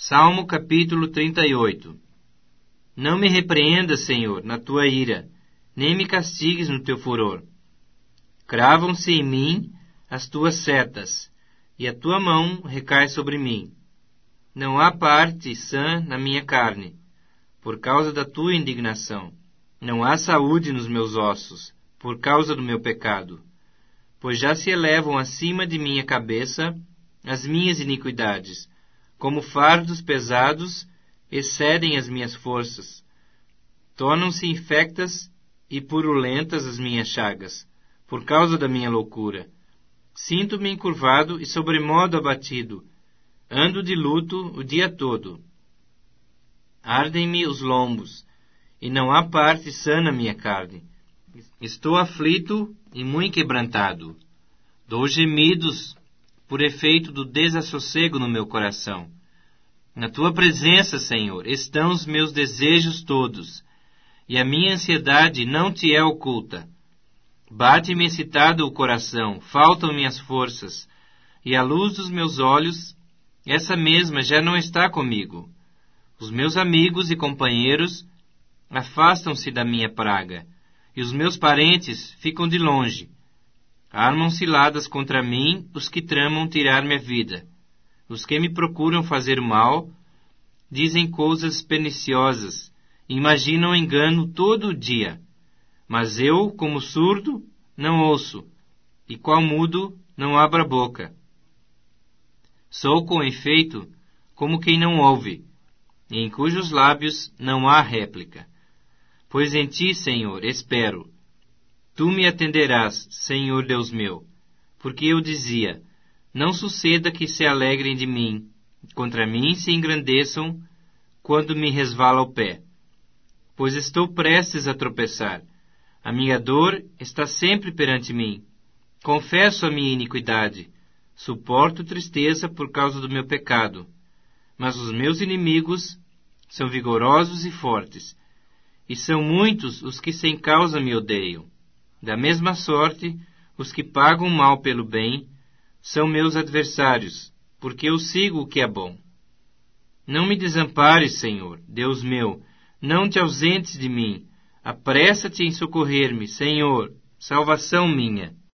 Salmo capítulo 38. Não me repreendas, Senhor, na tua ira, nem me castigues no teu furor. Cravam-se em mim as tuas setas, e a tua mão recai sobre mim. Não há parte sã na minha carne, por causa da tua indignação. Não há saúde nos meus ossos, por causa do meu pecado. Pois já se elevam acima de minha cabeça as minhas iniquidades, como fardos pesados excedem as minhas forças. Tornam-se infectas e purulentas as minhas chagas, por causa da minha loucura. Sinto-me encurvado e sobremodo abatido. Ando de luto o dia todo. Ardem-me os lombos, e não há parte sã na minha carne. Estou aflito e muito quebrantado. Dou gemidos por efeito do desassossego no meu coração. Na tua presença, Senhor, estão os meus desejos todos, e a minha ansiedade não te é oculta. Bate-me excitado o coração, faltam-me as forças, e a luz dos meus olhos, essa mesma já não está comigo. Os meus amigos e companheiros afastam-se da minha praga, e os meus parentes ficam de longe. Armam ciladas contra mim os que tramam tirar-me a vida. Os que me procuram fazer mal dizem coisas perniciosas, imaginam engano todo o dia. Mas eu, como surdo, não ouço, e qual mudo, não abro a boca. Sou, com efeito, como quem não ouve, e em cujos lábios não há réplica. Pois em ti, Senhor, espero. Tu me atenderás, Senhor Deus meu, porque eu dizia, não suceda que se alegrem de mim, contra mim se engrandeçam quando me resvala o pé. Pois estou prestes a tropeçar. A minha dor está sempre perante mim. Confesso a minha iniquidade. Suporto tristeza por causa do meu pecado. Mas os meus inimigos são vigorosos e fortes, e são muitos os que sem causa me odeiam. Da mesma sorte, os que pagam mal pelo bem são meus adversários, porque eu sigo o que é bom. Não me desampares, Senhor, Deus meu, não te ausentes de mim. Apressa-te em socorrer-me, Senhor, salvação minha.